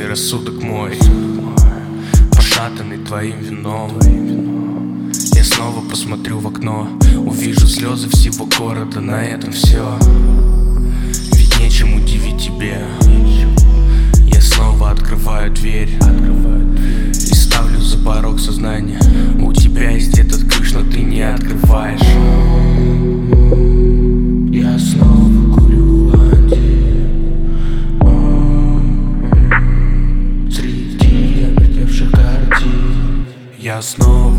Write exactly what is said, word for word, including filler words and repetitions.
рассудок мой пошатанный твоим вином. Я снова посмотрю в окно, увижу слезы всего города. На этом все, ведь нечем удивить тебе. Я снова открываю дверь и ставлю за порог сознания. У тебя есть этот ключ, но ты не открываешь. Я снова курю ланди среди омертвевших картин. Я снова